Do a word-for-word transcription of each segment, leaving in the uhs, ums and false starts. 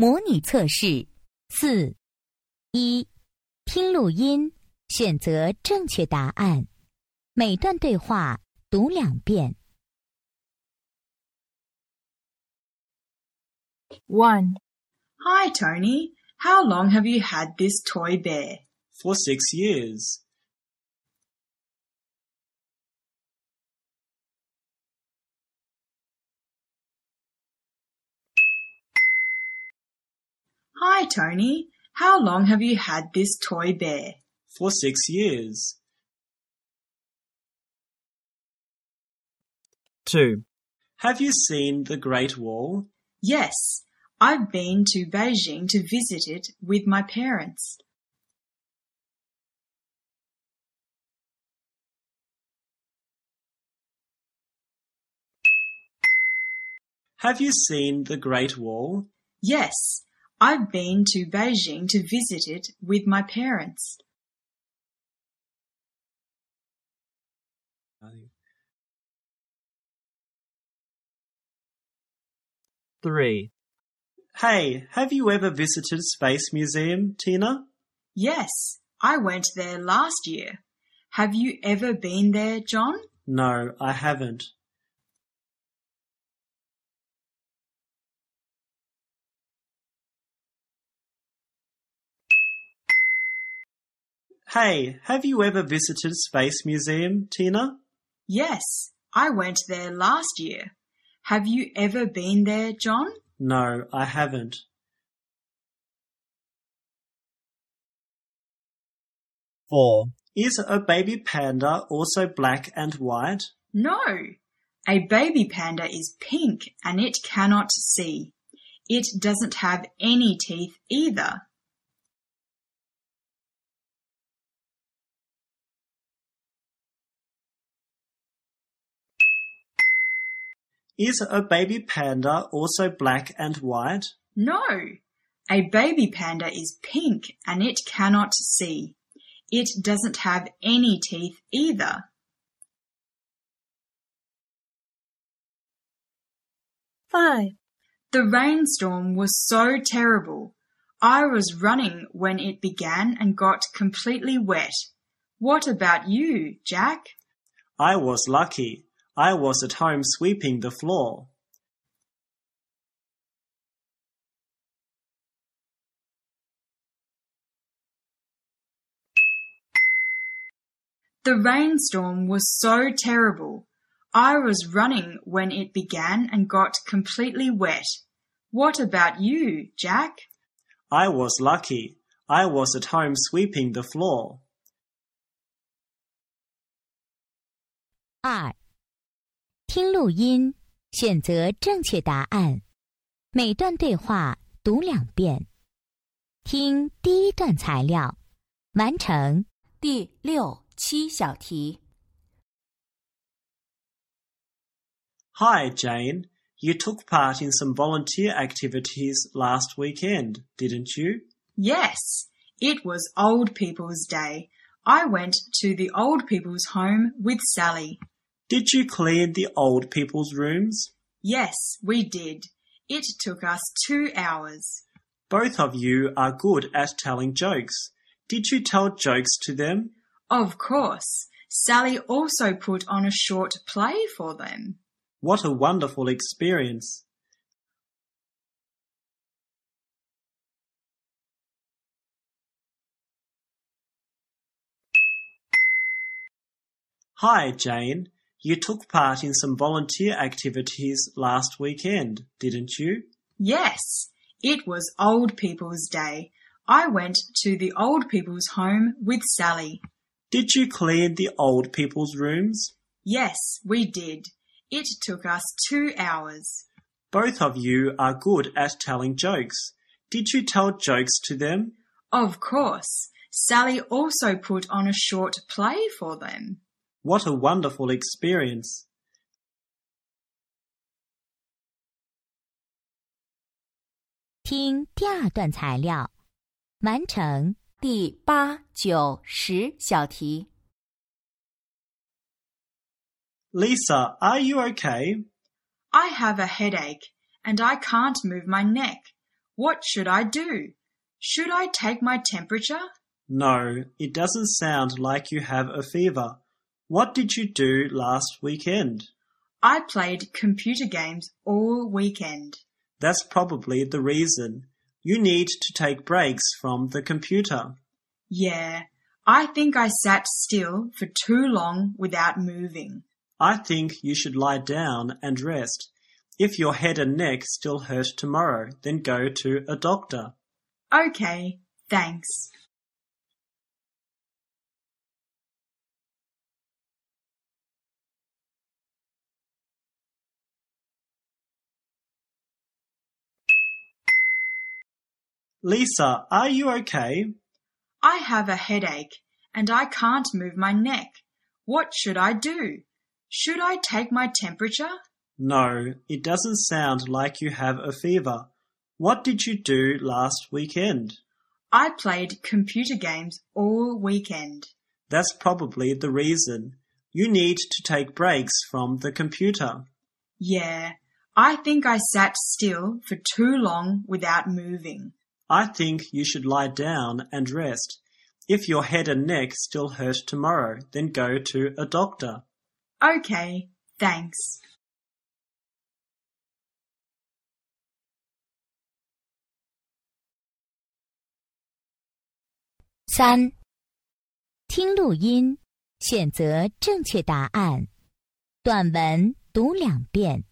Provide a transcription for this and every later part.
模拟测试四一，听录音，选择正确答案，每段对话读两遍。 One. Hi, Tony. How long have you had this toy bear? For six years. Hi, Tony. How long have you had this toy bear? For six years. Two. Have you seen the Great Wall? Yes, I've been to Beijing to visit it with my parents. Have you seen the Great Wall? Yes, I've been to Beijing to visit it with my parents. Three. Hey, have you ever visited Space Museum, Tina? Yes, I went there last year. Have you ever been there, John? No, I haven't. Hey, have you ever visited Space Museum, Tina? Yes, I went there last year. Have you ever been there, John? No, I haven't. Four. Is a baby panda also black and white? No, a baby panda is pink and it cannot see. It doesn't have any teeth either. Is a baby panda also black and white? No, a baby panda is pink and it cannot see. It doesn't have any teeth either. Five. The rainstorm was so terrible. I was running when it began and got completely wet. What about you, Jack? I was lucky. I was at home sweeping the floor. The rainstorm was so terrible. I was running when it began and got completely wet. What about you, Jack? I was lucky. I was at home sweeping the floor. 二，听录音，选择正确答案，每段对话读两遍。听第一段材料，完成第六七小题。 Hi, Jane. You took part in some volunteer activities last weekend, didn't you? Yes, it was Old People's Day. I went to the old people's home with Sally. Did you clean the old people's rooms? Yes, we did. It took us two hours. Both of you are good at telling jokes. Did you tell jokes to them? Of course. Sally also put on a short play for them. What a wonderful experience. Hi, Jane. You took part in some volunteer activities last weekend, didn't you? Yes, it was Old People's Day. I went to the old people's home with Sally. Did you clean the old people's rooms? Yes, we did. It took us two hours. Both of you are good at telling jokes. Did you tell jokes to them? Of course. Sally also put on a short play for them. What a wonderful experience. 听第二段材料，完成第八、九、十小题。 Lisa, are you okay? I have a headache and I can't move my neck. What should I do? Should I take my temperature? No, it doesn't sound like you have a fever. What did you do last weekend? I played computer games all weekend. That's probably the reason. You need to take breaks from the computer. Yeah, I think I sat still for too long without moving. I think you should lie down and rest. If your head and neck still hurt tomorrow, then go to a doctor. Okay, thanks. Lisa, are you okay? I have a headache and I can't move my neck. What should I do? Should I take my temperature? No, it doesn't sound like you have a fever. What did you do last weekend? I played computer games all weekend. That's probably the reason. You need to take breaks from the computer. Yeah, I think I sat still for too long without moving. I think you should lie down and rest. If your head and neck still hurt tomorrow, then go to a doctor. Okay, thanks. 三、听录音，选择正确答案。短文读两遍。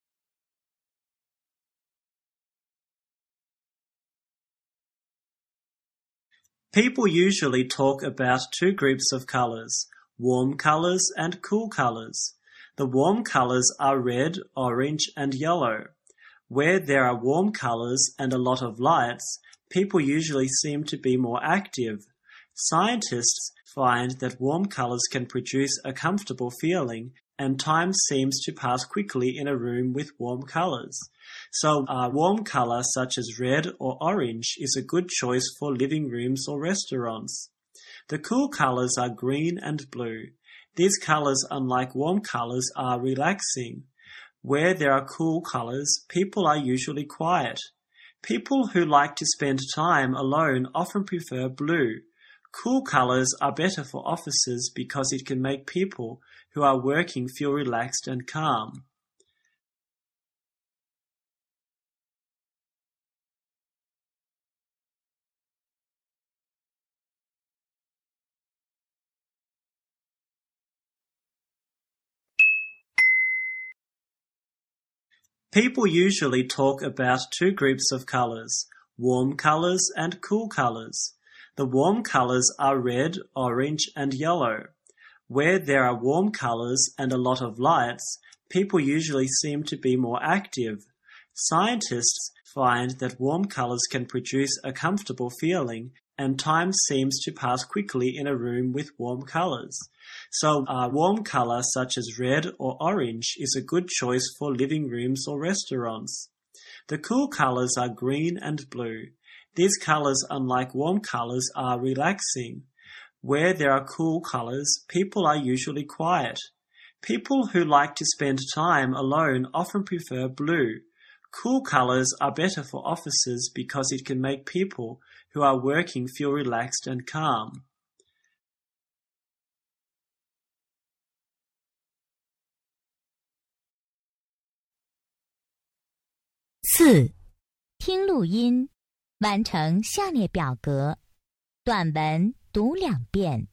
People usually talk about two groups of colors, warm colors and cool colors. The warm colors are red, orange, and yellow. Where there are warm colors and a lot of lights, people usually seem to be more active. Scientists find that warm colors can produce a comfortable feeling, and time seems to pass quickly in a room with warm colors. So a warm color such as red or orange is a good choice for living rooms or restaurants. The cool colors are green and blue. These colors, unlike warm colors, are relaxing. Where there are cool colors, people are usually quiet. People who like to spend time alone often prefer blue. Cool colors are better for offices because it can make people who are working feel relaxed and calm. People usually talk about two groups of colors, warm colors and cool colors. The warm colors are red, orange, and yellow. Where there are warm colors and a lot of lights, people usually seem to be more active. Scientists find that warm colors can produce a comfortable feeling, and time seems to pass quickly in a room with warm colors. So a warm color such as red or orange is a good choice for living rooms or restaurants. The cool colors are green and blue. These colors, unlike warm colors, are relaxing. Where there are cool colors, people are usually quiet. People who like to spend time alone often prefer blue. Cool colors are better for offices because it can make people who are working feel relaxed and calm. 四、听录音，完成下列表格。短文读两遍。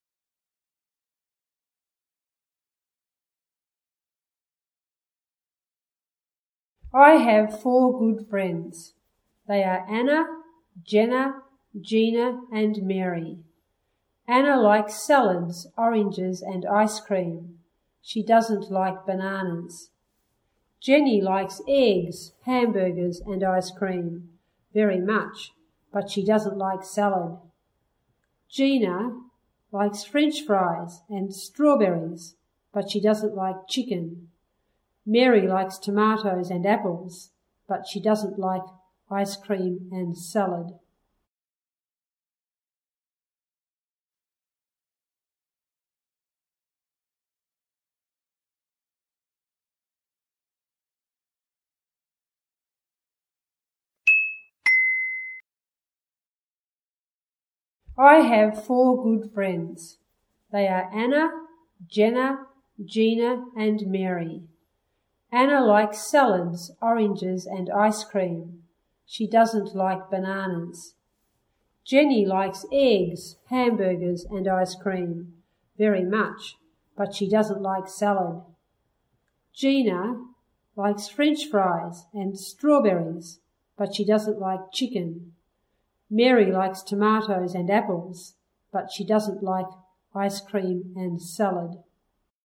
I have four good friends. They are Anna, Jenna, Gina, and Mary. Anna likes salads, oranges, and ice cream. She doesn't like bananas. Jenny likes eggs, hamburgers, and ice cream very much, but she doesn't like salad. Gina likes French fries and strawberries, but she doesn't like chicken. Mary likes tomatoes and apples, but she doesn't like ice cream and salad. I have four good friends. They are Anna, Jenna, Gina and Mary. Anna likes salads, oranges and ice cream. She doesn't like bananas. Jenny likes eggs, hamburgers and ice cream very much, but she doesn't like salad. Gina likes French fries and strawberries, but she doesn't like chicken. Mary likes tomatoes and apples, but she doesn't like ice cream and salad.